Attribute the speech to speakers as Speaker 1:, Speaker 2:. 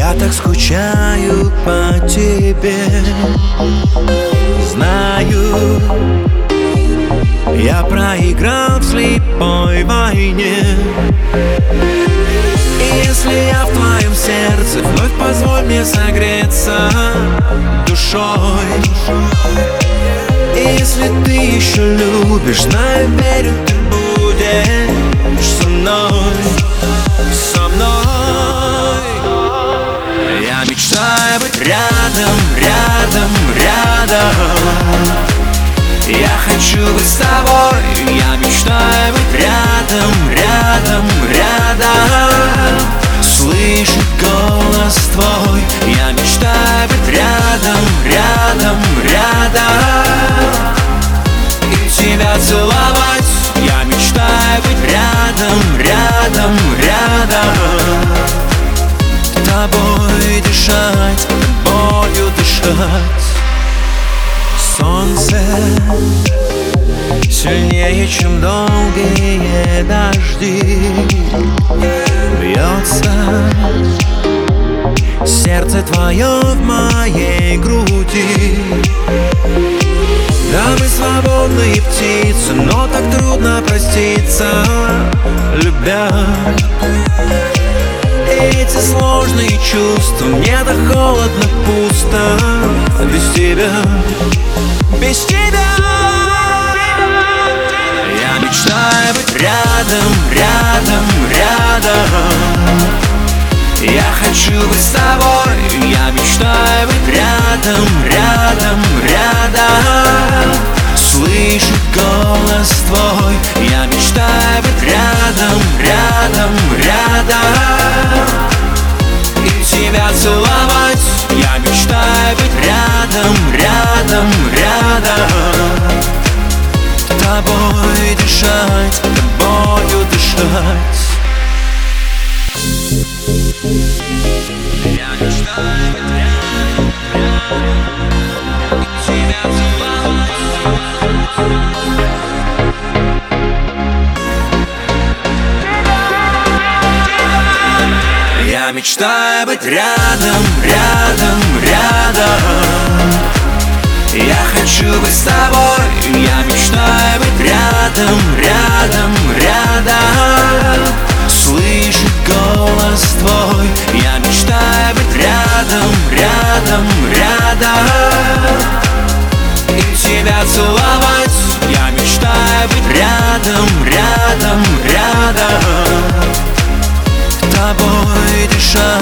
Speaker 1: Я так скучаю по тебе. Знаю, я проиграл в слепой войне. И если я в твоем сердце, вновь позволь мне согреться душой. И если ты еще любишь, знаю, верю, ты будешь со мной, со мной. Я мечтаю быть рядом, рядом, рядом. Я хочу быть с тобой. Я мечтаю быть рядом, рядом, рядом. Слышать голос твой. Я мечтаю быть рядом, рядом, рядом. И тебя целовать. Я мечтаю быть рядом, рядом, рядом. Тобой дышать, тобою дышать. Солнце сильнее, чем долгие дожди, бьется сердце твое в моей груди. Да, мы свободные птицы, но так трудно проститься, любя. Эти сложные чувства, мне так холодно, пусто без тебя, без тебя. Я мечтаю быть рядом, рядом, рядом. Я хочу быть с тобой. Я мечтаю быть рядом, рядом, рядом. Слышать голос твой. Я мечтаю быть рядом, рядом, рядом. И тебя целовать. Я мечтаю быть рядом, рядом, рядом. Тобой дышать, тобою дышать. Я мечтаю быть рядом, рядом. И тебя целовать. Я мечтаю быть рядом, рядом, рядом. Я хочу быть с тобой. Я мечтаю быть рядом, рядом, рядом. Слышать голос твой. Я мечтаю быть рядом, рядом, рядом. И тебя целовать. Я мечтаю быть рядом, рядом, рядом. Тобой дышать.